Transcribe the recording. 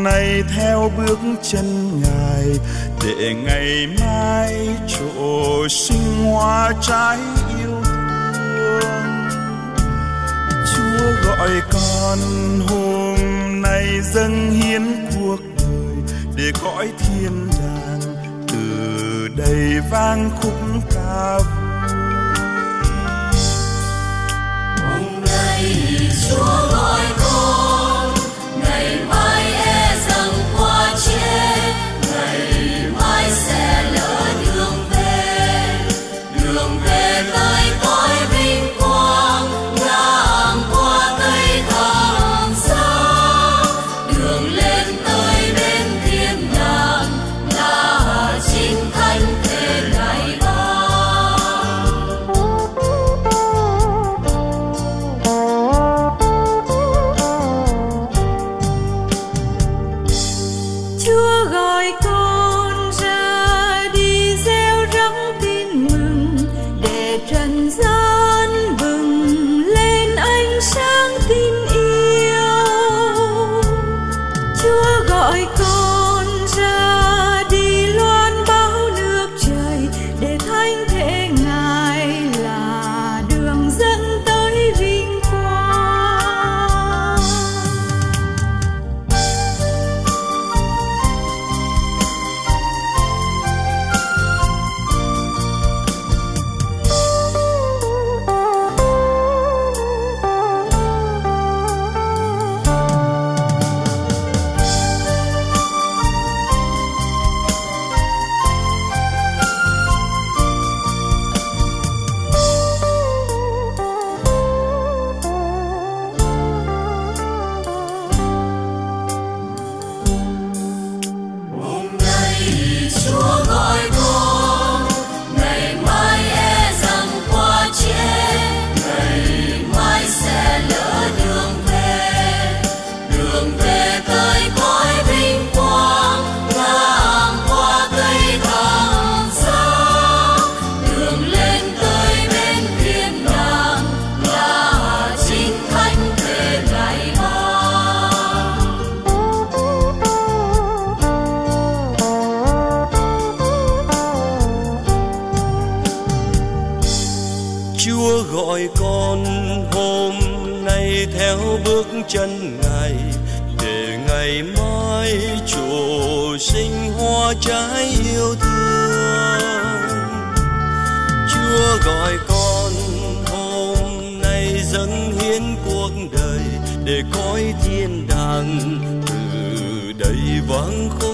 nay theo bước chân Ngài, để ngày mai trổ sinh hoa trái yêu thương. Chúa gọi con hôm nay dâng hiến cuộc đời, để cõi thiên đàng từ đây vang khúc ca vui. Hôm nay Chúa gọi con, ngày mai e rằng qua chết, ngày mai sẽ lỡ đường về tới cõi vinh quang, ngang qua cây thẳm xa, đường lên tới bên thiên đàng là chính thánh thể Ngài ban. Chúa gọi con ra đi gieo rắc tin mừng, để trần gian bừng lên ánh sáng tin yêu. Chúa gọi con ra đi loan báo nước trời, để thánh thể Ngài là đường dẫn tới vinh quang. Hôm nay Chúa gọi con, ngày mai e rằng qua chết, ngày mai sẽ lỡ đường về tới cõi vinh quang, ngang qua cây thẳm xa, đường lên tới bên thiên đàng là chính thánh thể Ngài ban. Chúa gọi con hôm nay theo bước chân Ngài, để ngày mai trổ sinh hoa trái yêu thương. Chúa gọi con hôm nay dâng hiến cuộc đời, để cõi thiên đàng từ đây vang khúc